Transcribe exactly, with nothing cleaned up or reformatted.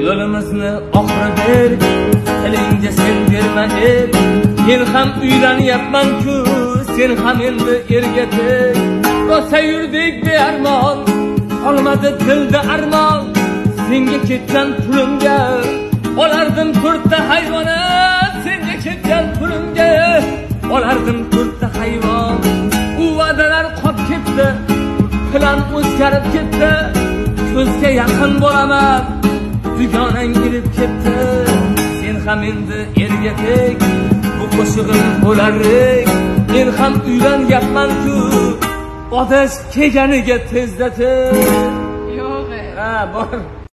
yo'limizni oxiri ber, tilingga sen berma deb. Men ham uylanyapman-ku, sen ham endi erga teg. Rosa yurdik bearmon, qolmadi dilda armon. Senga ketgan pulimga olardim to'rtta hayvonot. Senga ketgan pulimga olardim to'rtta hayvon. U va'dalar qolib ketdi, plan o'zgarib ketdi. Ko'zga yaqin bo'laman, dugonang ilib ketdi. Sen ham endi erga teg, bu qo'shig'im bo'larik. Men ham uylanyapman-ku, odash kelganiga tezda tez. Yo'q. Ha, bor.